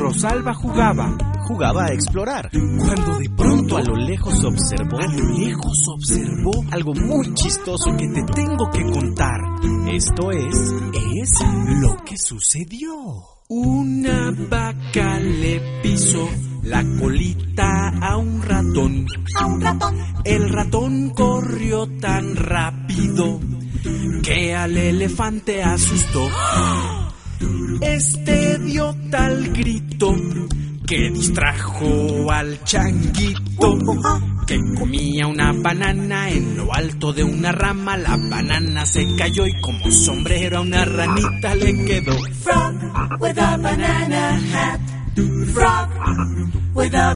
Rosalba jugaba a explorar, cuando de pronto a lo lejos observó algo muy chistoso que te tengo que contar. Esto es lo que sucedió. Una vaca le pisó la colita a un ratón. El ratón corrió tan rápido que al elefante asustó. Este dio tal grito que distrajo al changuito, que comía una banana en lo alto de una rama. La banana se cayó y como sombrero a una ranita le quedó. Frog with a banana hat. Frog with a